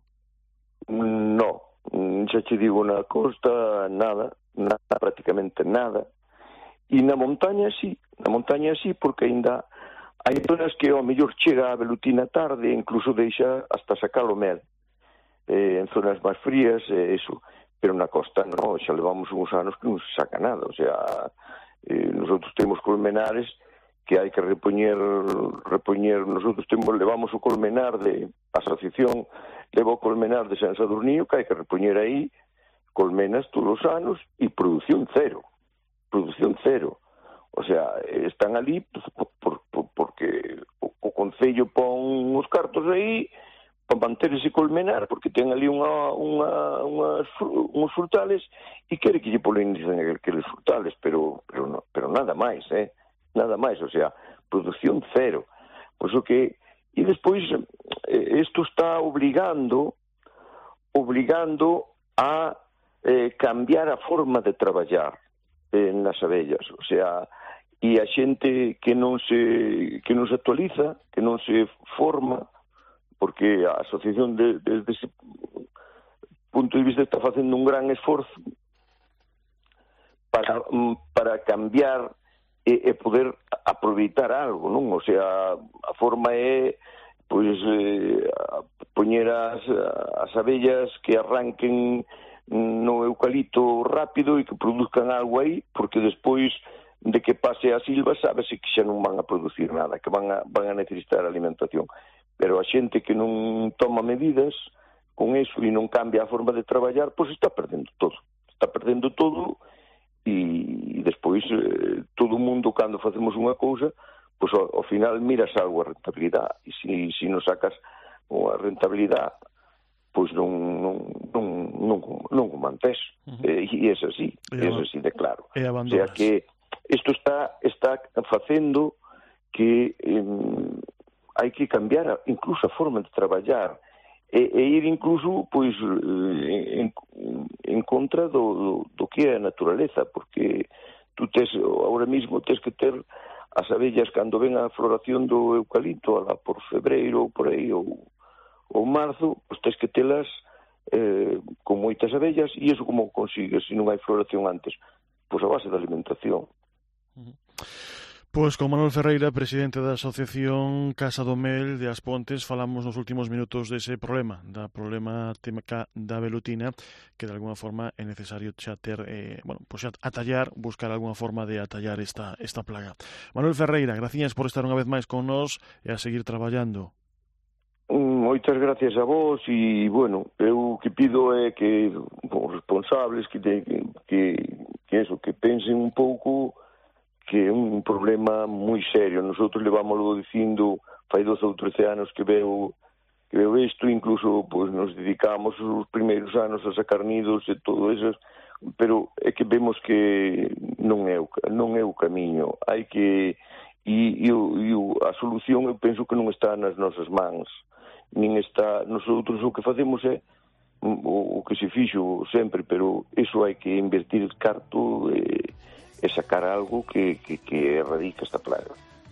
No, xa che digo, na costa nada, nada, prácticamente nada. E na montaña sí, na montaña sí, porque ainda hai zonas que ao mellor chega a velutina tarde, incluso deixa hasta sacar o mel, eh, en zonas máis frías, eh, eso, pero na costa no, xa levamos uns anos que non se saca nada, o sea, eh, nosotros temos colmenares que hai que repoñer, repoñer, nosotros temos, levamos o colmenar de, a asociación leva o colmenar de San Sadurnío, que hai que repoñer aí colmenas todos os anos e produción cero, produción cero. O sea, están ali por, por, por, porque o, o Concello pon os cartos aí para manter ese colmenar, porque ten ali unha, unha, unhas, uns frutales e quere que lle polinicen aqueles frutales, pero, pero, no, pero nada máis, eh? Nada máis, o sea, produción cero. Pois o que... E despois, eh, isto está obligando, obligando a eh, cambiar a forma de traballar eh, nas abellas, o sea... E a xente que non se que non se actualiza, que non se forma, porque a asociación de, desde ese punto de vista está facendo un gran esforzo para, para cambiar e, e poder aproveitar algo, non? O sea, a forma é pois eh, poñer as, as abellas que arranquen no eucalipto rápido e que produzcan algo aí, porque despois de que pase a silva, sábese que xa non van a producir nada, que van a, van a necesitar alimentación. Pero a xente que non toma medidas con eso e non cambia a forma de traballar, pois está perdendo todo. Está perdendo todo e despois eh, todo o mundo, cando facemos unha cousa, pois ao, ao final miras algo a rentabilidade. E se, se non sacas a rentabilidade, pois non non non non, non o mantés. Uh-huh. E, e é así, é así de claro. E o sea que isto está está facendo que eh, hai que cambiar a, incluso a forma de traballar e, e ir incluso pois en, en contra do, do, do que é a naturaleza, porque tú tes, ahora mismo tes que ter as abellas cando ven a floración do eucalipto, alá por febreiro ou por aí, ou, ou marzo, pois tes que telas eh, con moitas abellas, e iso como consigues se non hai floración antes? Pois a base da alimentación. Pois con Manuel Ferreira, presidente da Asociación Casa do Mel de As Pontes, falamos nos últimos minutos dese problema, da problemática da velutina, que de alguna forma é necesario xa ter, eh, bueno, pois xa atallar, buscar alguna forma de atallar esta, esta plaga. Manuel Ferreira, graciñas por estar unha vez máis con nós e a seguir traballando. Moitas gracias a vos e, bueno, eu que pido é que os responsables que, te, que, que eso, que pensen un pouco que é un problema moi serio. Nosotros levámoslo dicindo fai doce ou trece anos que veo que veo isto, incluso pois nos dedicamos os primeiros anos a sacar nidos e todo eso, pero é que vemos que non é o, non é o camiño. Hai que e, e, e a solución eu penso que non está nas nosas mans. Nin está, nosotros o que facemos é o, o que se fixo sempre, pero iso hai que invertir el carto e e sacar algo que, que, que erradica esta plaga.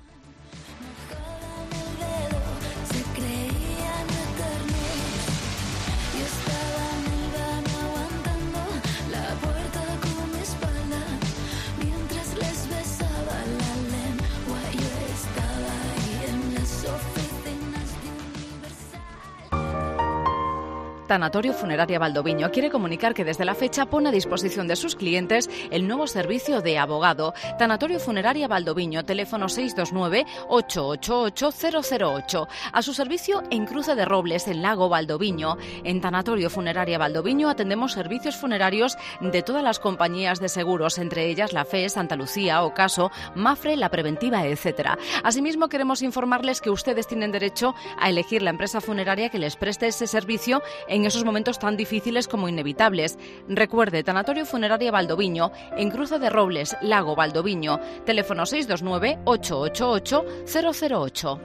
Tanatorio Funeraria Valdoviño quiere comunicar que desde la fecha pone a disposición de sus clientes el nuevo servicio de abogado. Tanatorio Funeraria Valdoviño, teléfono seis dos nueve, ocho ocho ocho, cero cero ocho. A su servicio en Cruce de Robles, en Lago Valdoviño. En Tanatorio Funeraria Valdoviño atendemos servicios funerarios de todas las compañías de seguros, entre ellas la F E, Santa Lucía, Ocaso, Mafre, La Preventiva, etcétera. Asimismo, queremos informarles que ustedes tienen derecho a elegir la empresa funeraria que les preste ese servicio en esos momentos tan difíciles como inevitables. Recuerde, Tanatorio Funeraria Valdoviño, en Cruce de Robles, Lago Valdoviño, teléfono seis dos nueve, ocho ocho ocho, cero cero ocho.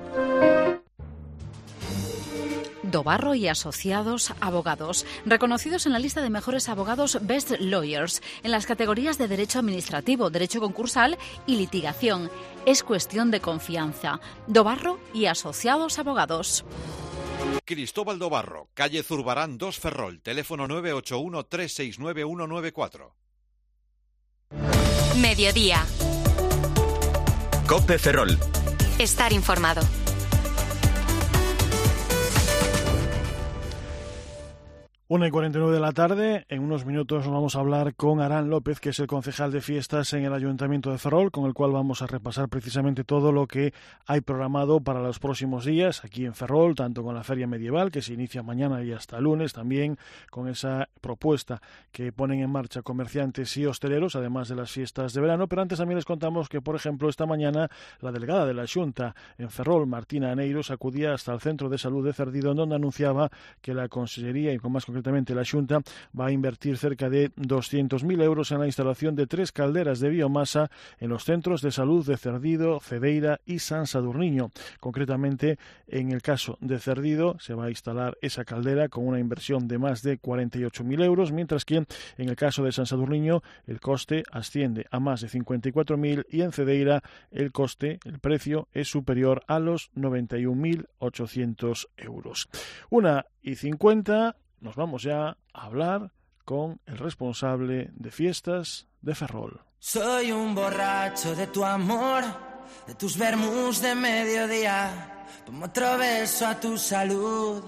Dobarro y Asociados Abogados, reconocidos en la lista de mejores abogados Best Lawyers, en las categorías de Derecho Administrativo, Derecho Concursal y Litigación. Es cuestión de confianza. Dobarro y Asociados Abogados. Cristóbal Dobarro, calle Zurbarán dos Ferrol, teléfono nueve ocho uno, tres seis nueve, uno nueve cuatro. Mediodía. COPE Ferrol. Estar informado. una y cuarenta y nueve de la tarde, en unos minutos vamos a hablar con Arán López, que es el concejal de fiestas en el Ayuntamiento de Ferrol, con el cual vamos a repasar precisamente todo lo que hay programado para los próximos días aquí en Ferrol, tanto con la Feria Medieval, que se inicia mañana y hasta lunes, también con esa propuesta que ponen en marcha comerciantes y hosteleros, además de las fiestas de verano. Pero antes también les contamos que, por ejemplo, esta mañana la delegada de la Xunta en Ferrol, Martina Aneiros, acudía hasta el Centro de Salud de Cerdido, en donde anunciaba que la Consellería, y con más concretamente la Xunta, va a invertir cerca de doscientos mil euros en la instalación de tres calderas de biomasa en los centros de salud de Cerdido, Cedeira y San Sadurniño. Concretamente, en el caso de Cerdido, se va a instalar esa caldera con una inversión de más de cuarenta y ocho mil euros, mientras que en el caso de San Sadurniño el coste asciende a más de cincuenta y cuatro mil y en Cedeira el coste, el precio, es superior a los noventa y un mil ochocientos euros. Una y cincuenta. Nos vamos ya a hablar con el responsable de fiestas de Ferrol. Soy un borracho de tu amor, de tus vermús de mediodía, tomo otro beso a tu salud.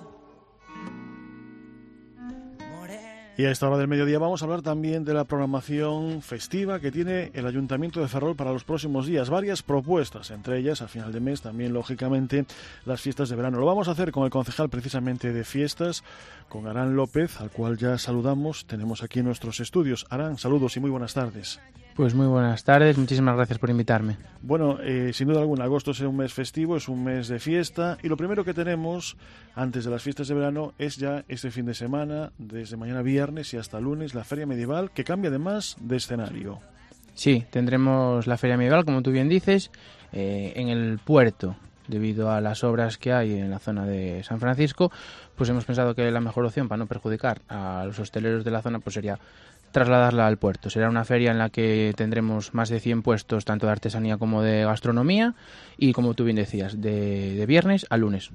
Y a esta hora del mediodía vamos a hablar también de la programación festiva que tiene el Ayuntamiento de Ferrol para los próximos días. Varias propuestas, entre ellas, a final de mes, también, lógicamente, las fiestas de verano. Lo vamos a hacer con el concejal, precisamente, de fiestas, con Arán López, al cual ya saludamos. Tenemos aquí en nuestros estudios. Arán, saludos y muy buenas tardes. Pues muy buenas tardes, muchísimas gracias por invitarme. Bueno, eh, sin duda alguna, agosto es un mes festivo, es un mes de fiesta, y lo primero que tenemos antes de las fiestas de verano es ya este fin de semana, desde mañana viernes y hasta lunes, la Feria Medieval, que cambia además de escenario. Sí, tendremos la Feria Medieval, como tú bien dices, eh, en el puerto. Debido a las obras que hay en la zona de San Francisco, pues hemos pensado que la mejor opción para no perjudicar a los hosteleros de la zona pues sería trasladarla al puerto. Será una feria en la que tendremos más de cien puestos, tanto de artesanía como de gastronomía, y como tú bien decías, de, de viernes a lunes.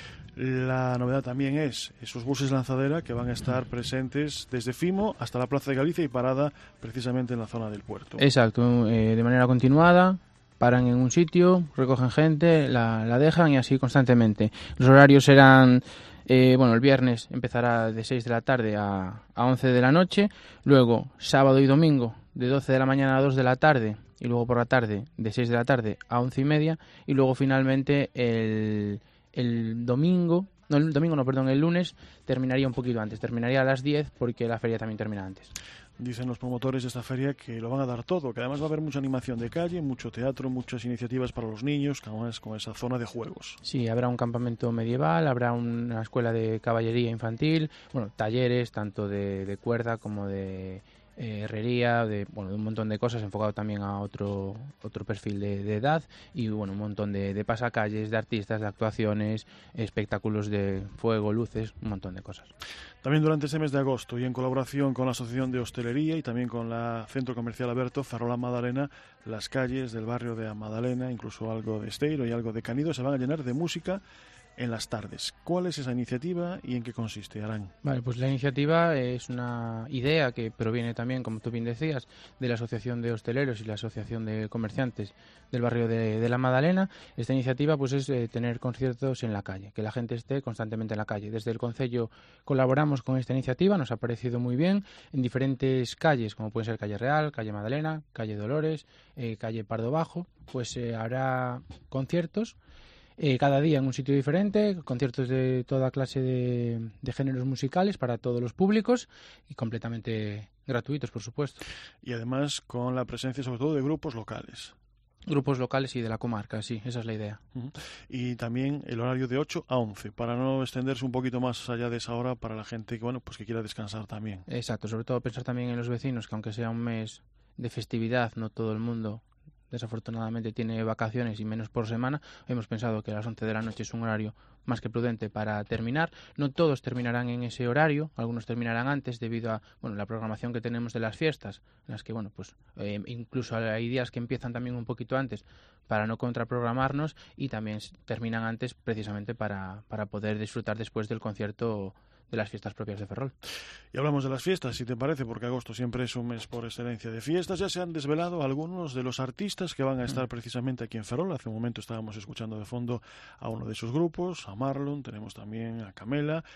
La novedad también es esos buses lanzadera que van a estar presentes desde Fimo hasta la Plaza de Galicia y parada precisamente en la zona del puerto. Exacto, eh, de manera continuada. Paran en un sitio, recogen gente, la, la dejan y así constantemente. Los horarios serán, eh, bueno, el viernes empezará de seis de la tarde a, a once de la noche, luego sábado y domingo de doce de la mañana a dos de la tarde, y luego por la tarde de seis de la tarde a once y media, y luego finalmente el, el domingo, no el domingo no, perdón, el lunes terminaría un poquito antes, terminaría a las diez porque la feria también termina antes. Dicen los promotores de esta feria que lo van a dar todo, que además va a haber mucha animación de calle, mucho teatro, muchas iniciativas para los niños, que además con esa zona de juegos. Sí, habrá un campamento medieval, habrá una escuela de caballería infantil, bueno, talleres tanto de, de cuerda como de eh, herrería, de bueno, de un montón de cosas, enfocado también a otro otro perfil de, de edad, y bueno, un montón de, de pasacalles, de artistas, de actuaciones, espectáculos de fuego, luces, un montón de cosas. También durante ese mes de agosto, y en colaboración con la Asociación de Hostelería y también con la Centro Comercial Aberto, Ferrol a Madalena, las calles del barrio de Amadalena, incluso algo de Esteiro y algo de Canido, se van a llenar de música en las tardes. ¿Cuál es esa iniciativa y en qué consiste, Arán? Vale, pues la iniciativa es una idea que proviene también, como tú bien decías, de la Asociación de Hosteleros y la Asociación de Comerciantes del barrio de, de la Madalena. Esta iniciativa pues es eh, tener conciertos en la calle, que la gente esté constantemente en la calle. Desde el Concello colaboramos con esta iniciativa, nos ha parecido muy bien, en diferentes calles, como pueden ser Calle Real, Calle Madalena, Calle Dolores, eh, Calle Pardo Bajo, pues eh, habrá conciertos Eh, cada día en un sitio diferente, conciertos de toda clase de, de géneros musicales para todos los públicos y completamente gratuitos, por supuesto. Y además con la presencia sobre todo de grupos locales. Grupos locales y de la comarca, sí, esa es la idea. Uh-huh. Y también el horario de ocho a once, para no extenderse un poquito más allá de esa hora para la gente que, bueno, pues que quiera descansar también. Exacto, sobre todo pensar también en los vecinos, que aunque sea un mes de festividad, no todo el mundo desafortunadamente tiene vacaciones y menos por semana. Hemos pensado que a las once de la noche es un horario más que prudente para terminar. No todos terminarán en ese horario, algunos terminarán antes debido a bueno la programación que tenemos de las fiestas, en las que bueno pues eh, incluso hay días que empiezan también un poquito antes para no contraprogramarnos y también terminan antes precisamente para, para poder disfrutar después del concierto de las fiestas propias de Ferrol. Y hablamos de las fiestas, si te parece, porque agosto siempre es un mes por excelencia de fiestas. Ya se han desvelado algunos de los artistas que van a estar precisamente aquí en Ferrol. Hace un momento estábamos escuchando de fondo a uno de sus grupos, a Marlon, tenemos también a Camela.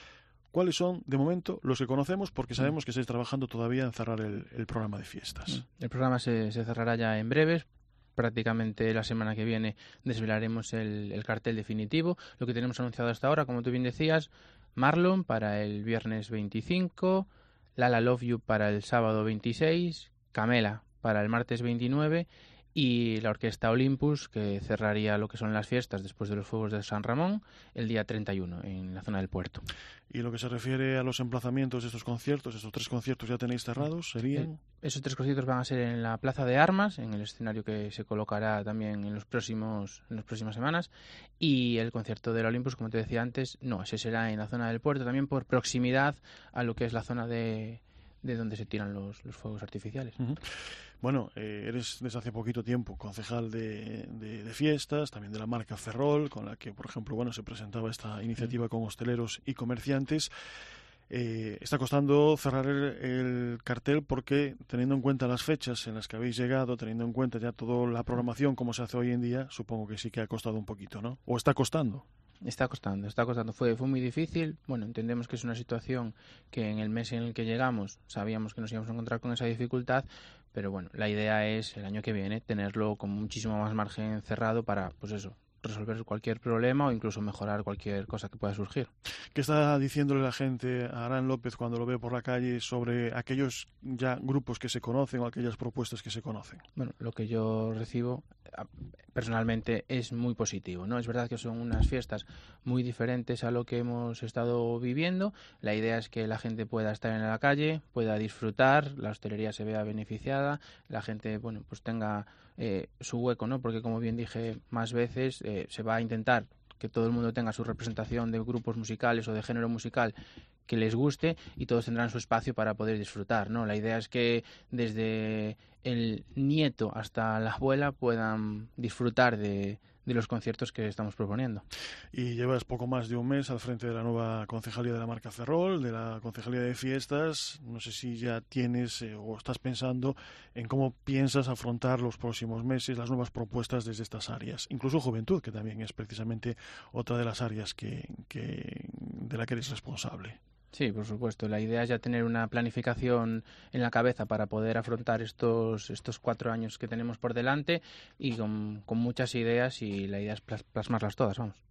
¿cuáles son, de momento, los que conocemos? Porque sabemos que estáis trabajando todavía en cerrar el, el programa de fiestas. El programa se, se cerrará ya en breves. Prácticamente la semana que viene desvelaremos el, el cartel definitivo. Lo que tenemos anunciado hasta ahora, como tú bien decías, Marlon para el viernes veinticinco, Lala Love You para el sábado veintiséis, Camela para el martes veintinueve y la Orquesta Olympus, que cerraría lo que son las fiestas después de los Fuegos de San Ramón el día treinta y uno en la zona del puerto. Y lo que se refiere a los emplazamientos de estos conciertos, estos tres conciertos ya tenéis cerrados, ¿serían? Eh, esos tres conciertos van a ser en la Plaza de Armas, en el escenario que se colocará también en los próximos en las próximas semanas, y el concierto del Olympus, como te decía antes, no, ese será en la zona del puerto, también por proximidad a lo que es la zona de, de donde se tiran los, los fuegos artificiales. Uh-huh. Bueno, eh, eres desde hace poquito tiempo concejal de, de, de fiestas, también de la marca Ferrol, con la que, por ejemplo, bueno, se presentaba esta iniciativa con hosteleros y comerciantes. Eh, está costando cerrar el, el cartel porque, teniendo en cuenta las fechas en las que habéis llegado, teniendo en cuenta ya toda la programación como se hace hoy en día, supongo que sí que ha costado un poquito, ¿no? ¿O está costando? Está costando, está costando. Fue, fue muy difícil. Bueno, entendemos que es una situación que en el mes en el que llegamos sabíamos que nos íbamos a encontrar con esa dificultad, pero bueno, la idea es el año que viene tenerlo con muchísimo más margen cerrado para, pues eso, resolver cualquier problema o incluso mejorar cualquier cosa que pueda surgir. ¿Qué está diciéndole la gente a Arán López cuando lo ve por la calle sobre aquellos ya grupos que se conocen o aquellas propuestas que se conocen? Bueno, lo que yo recibo personalmente es muy positivo, ¿no? Es verdad que son unas fiestas muy diferentes a lo que hemos estado viviendo. La idea es que la gente pueda estar en la calle, pueda disfrutar, la hostelería se vea beneficiada, la gente, bueno, pues tenga eh, su hueco, ¿no? Porque, como bien dije más veces, eh, se va a intentar que todo el mundo tenga su representación de grupos musicales o de género musical que les guste y todos tendrán su espacio para poder disfrutar, ¿no? La idea es que desde el nieto hasta la abuela puedan disfrutar de, de los conciertos que estamos proponiendo. Y llevas poco más de un mes al frente de la nueva concejalía de la marca Ferrol, de la concejalía de fiestas. No sé si ya tienes eh, o estás pensando en cómo piensas afrontar los próximos meses las nuevas propuestas desde estas áreas. Incluso juventud, que también es precisamente otra de las áreas que, que de la que eres responsable. Sí, por supuesto. La idea es ya tener una planificación en la cabeza para poder afrontar estos estos cuatro años que tenemos por delante y con, con muchas ideas, y la idea es plasmarlas todas, vamos.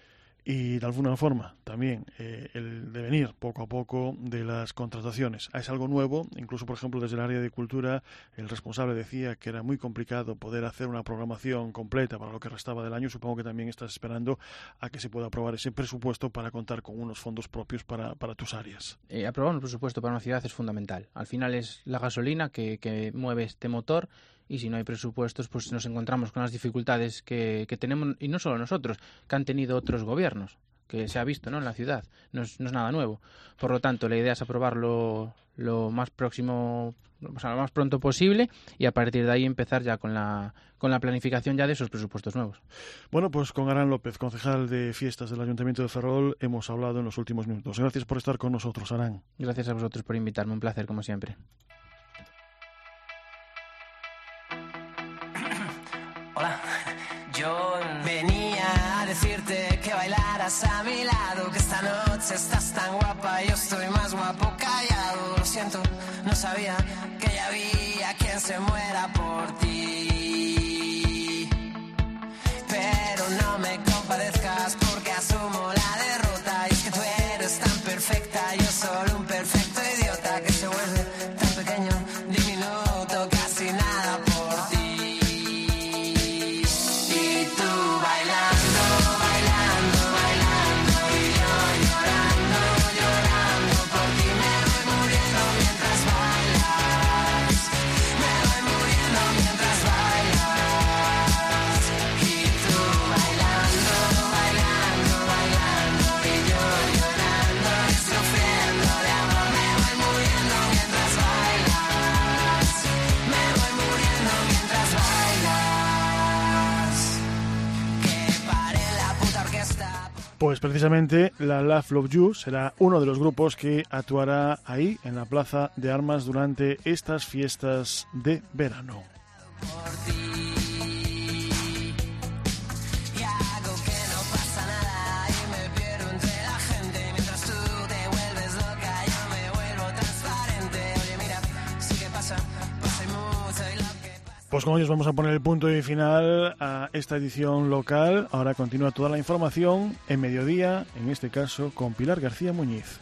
Y de alguna forma también eh, el devenir poco a poco de las contrataciones. Es algo nuevo, incluso por ejemplo desde el área de cultura el responsable decía que era muy complicado poder hacer una programación completa para lo que restaba del año. Supongo que también estás esperando a que se pueda aprobar ese presupuesto para contar con unos fondos propios para, para tus áreas. Eh, aprobar un presupuesto para una ciudad es fundamental. Al final es la gasolina que, que mueve este motor. Y si no hay presupuestos, pues nos encontramos con las dificultades que, que tenemos, y no solo nosotros, que han tenido otros gobiernos, que se ha visto, ¿no?, en la ciudad. No es, no es nada nuevo. Por lo tanto, la idea es aprobarlo lo más próximo, o sea, lo más pronto posible, y a partir de ahí empezar ya con la, con la planificación ya de esos presupuestos nuevos. Bueno, pues con Arán López, concejal de fiestas del Ayuntamiento de Ferrol, hemos hablado en los últimos minutos. Gracias por estar con nosotros, Arán. Gracias a vosotros por invitarme. Un placer, como siempre. Hola, yo venía a decirte que bailaras a mi lado, que esta noche estás tan guapa, yo estoy más guapo callado. Lo siento, no sabía que ya había quien se muera por ti, pero no me compadezcas porque asumo la derrota. Y es que tú eres tan perfecta, yo solo un perfecto idiota que se vuelve tan pequeño, diminuto, casi nada por ti. Pues precisamente la Love Love You será uno de los grupos que actuará ahí en la Plaza de Armas durante estas fiestas de verano. Y hago que no pasa nada y me pierdo entre la gente mientras tú te vuelves Pues con ellos vamos a poner el punto y final a esta edición local. Ahora continúa toda la información en mediodía, en este caso con Pilar García Muñiz.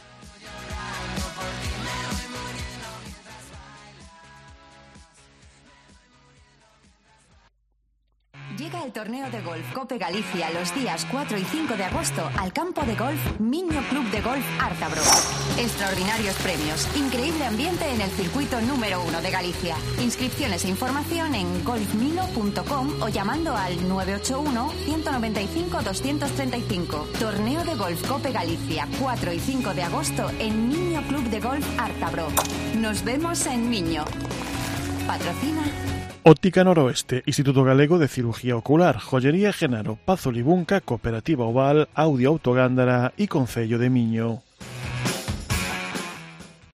Llega el torneo de golf Cope Galicia los días cuatro y cinco de agosto al campo de golf Miño Club de Golf Ártabro. Extraordinarios premios, increíble ambiente en el circuito número uno de Galicia. Inscripciones e información en golfmino punto com o llamando al nueve ocho uno, ciento noventa y cinco, doscientos treinta y cinco. Torneo de golf Cope Galicia, cuatro y cinco de agosto en Miño Club de Golf Ártabro. Nos vemos en Miño. Patrocina Óptica Noroeste, Instituto Galego de Cirugía Ocular, Joyería Genaro, Pazo Libunca, Cooperativa Oval, Audio Autogándara y Concello de Miño.